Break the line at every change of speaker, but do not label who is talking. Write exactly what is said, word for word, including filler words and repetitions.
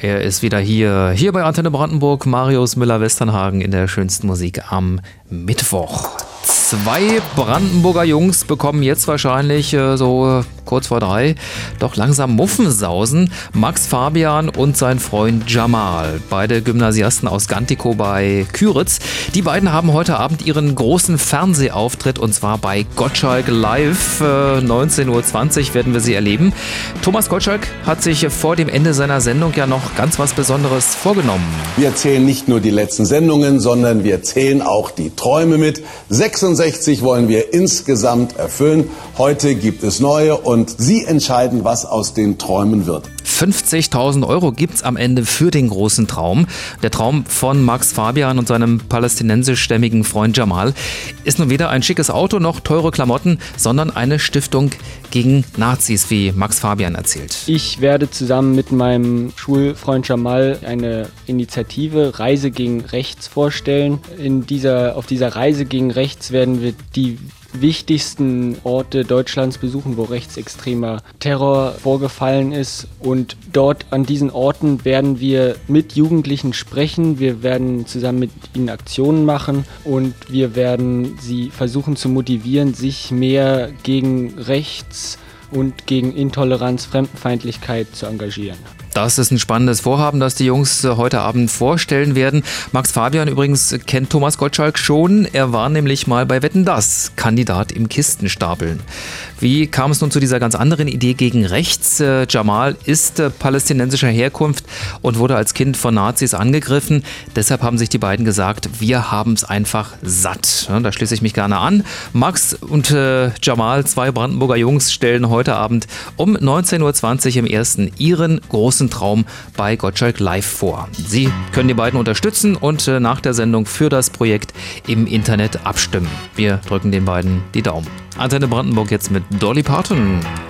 Er ist wieder hier, hier bei Antenne Brandenburg, Marius Müller-Westernhagen in der schönsten Musik am Mittwoch. Zwei Brandenburger Jungs bekommen jetzt wahrscheinlich äh, so kurz vor drei doch langsam Muffensausen. Max Fabian und sein Freund Jamal, beide Gymnasiasten aus Gantikow bei Küritz. Die beiden haben heute Abend ihren großen Fernsehauftritt und zwar bei Gottschalk Live. Äh, neunzehn Uhr zwanzig werden wir sie erleben. Thomas Gottschalk hat sich vor dem Ende seiner Sendung ja noch ganz was Besonderes vorgenommen.
Wir zählen nicht nur die letzten Sendungen, sondern wir zählen auch die Träume mit. sechsundsechzig wollen wir insgesamt erfüllen. Heute gibt es neue und Sie entscheiden, was aus den Träumen wird.
fünfzigtausend Euro gibt's am Ende für den großen Traum. Der Traum von Max Fabian und seinem palästinensischstämmigen Freund Jamal ist nun weder ein schickes Auto noch teure Klamotten, sondern eine Stiftung gegen Nazis, wie Max Fabian erzählt.
Ich werde zusammen mit meinem Schulfreund Jamal eine Initiative Reise gegen Rechts vorstellen. In dieser, auf dieser Reise gegen Rechts werden wir die wichtigsten Orte Deutschlands besuchen, wo rechtsextremer Terror vorgefallen ist. Und dort an diesen Orten werden wir mit Jugendlichen sprechen. Wir werden zusammen mit ihnen Aktionen machen und wir werden sie versuchen zu motivieren, sich mehr gegen Rechts und gegen Intoleranz, Fremdenfeindlichkeit zu engagieren.
Das ist ein spannendes Vorhaben, das die Jungs heute Abend vorstellen werden. Max Fabian übrigens kennt Thomas Gottschalk schon. Er war nämlich mal bei Wetten, dass Kandidat im Kistenstapeln. Wie kam es nun zu dieser ganz anderen Idee gegen rechts? Jamal ist palästinensischer Herkunft und wurde als Kind von Nazis angegriffen. Deshalb haben sich die beiden gesagt, wir haben es einfach satt. Da schließe ich mich gerne an. Max und äh, Jamal, zwei Brandenburger Jungs, stellen heute Abend um neunzehn Uhr zwanzig im Ersten ihren großen Traum bei Gottschalk Live vor. Sie können die beiden unterstützen und äh, nach der Sendung für das Projekt im Internet abstimmen. Wir drücken den beiden die Daumen. Antenne Brandenburg jetzt mit Dolly Parton.